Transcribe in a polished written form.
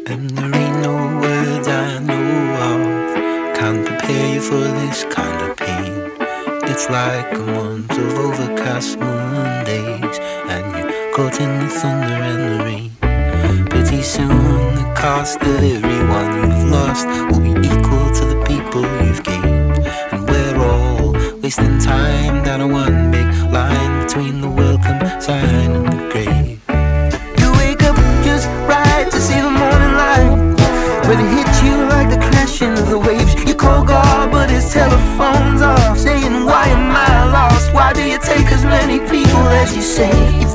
And there ain't no words I know of can't prepare you for this kind of pain. It's like a month of overcast moon days, and you're caught in the thunder and the rain. Pretty soon the cost of everyone you've lost will be equal to the people you've gained. And we're all wasting time down a one big line between the welcome sign and the grave. You wake up just right to see the morning light, but it hits you like the crashing of the waves. You call God but his telephone's off, saying why am I lost? Why do you take as many people as you say?